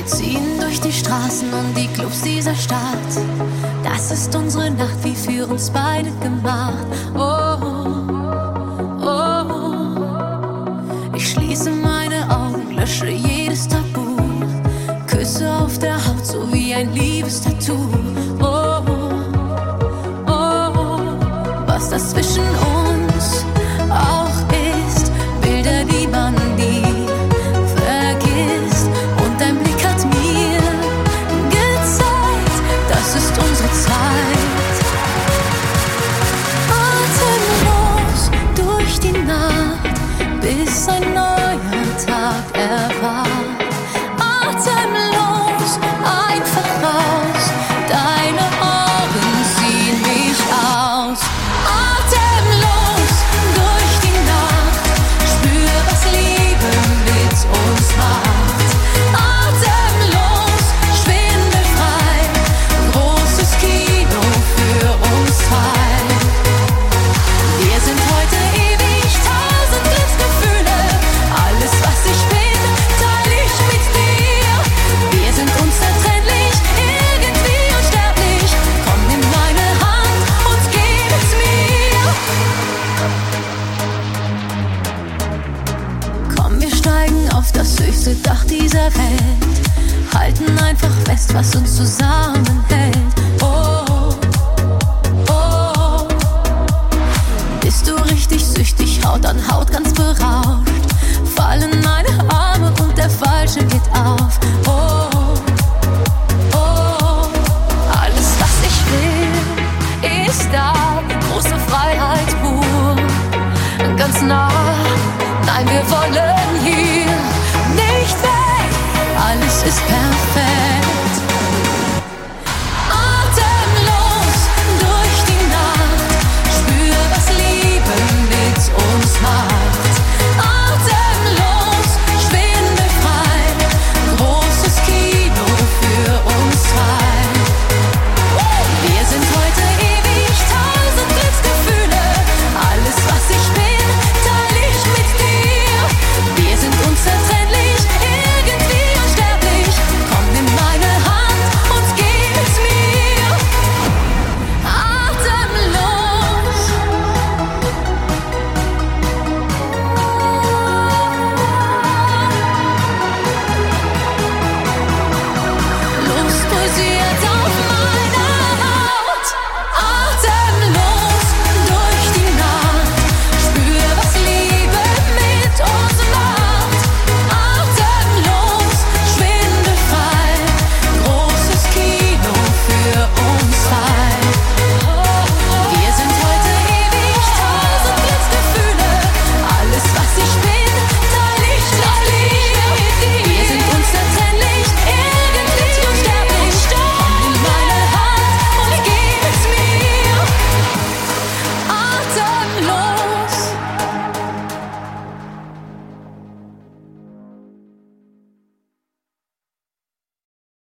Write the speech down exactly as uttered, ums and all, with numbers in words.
ziehen durch die Straßen und die Clubs dieser Stadt. Das ist unsere Nacht, wie für uns beide gemacht. Oh, oh, oh. Ich schließe meine Augen, lösche jedes Tabu. Küsse auf der Haut, so wie ein Liebestattoo. Oh, oh, oh. Was das zwischen uns auch ist, Bilder, die man nie vergisst. Und dein Blick hat mir gezeigt, das ist unsere Zeit. Atemlos durch die Nacht, bis ein neuer Tag erwacht. Atemlos, einfach raus, deine Augen ziehen mich aus. Atemlos durch die Nacht, spür, was Liebe mit uns macht. Atemlos, schwindelfrei, großes Kino für uns zwei. Wir sind heute ewig, tausend Glücksgefühle. Alles, was ich bin, teile ich mit dir. Wir sind unzertrennlich, irgendwie unsterblich. Komm, nimm meine Hand und gib es mir. Komm, wir steigen auf das höchste Dach dieser Welt. Halten einfach fest, was uns zusammenhält. Oh, oh. Bist du richtig süchtig, Haut an Haut, ganz berauscht. Fallen meine Arme und der Fallschirm geht auf. Oh, oh. Alles, was ich will, ist da. Große Freiheit pur, ganz nah. Nein, wir wollen hier nicht weg. Alles ist perfekt.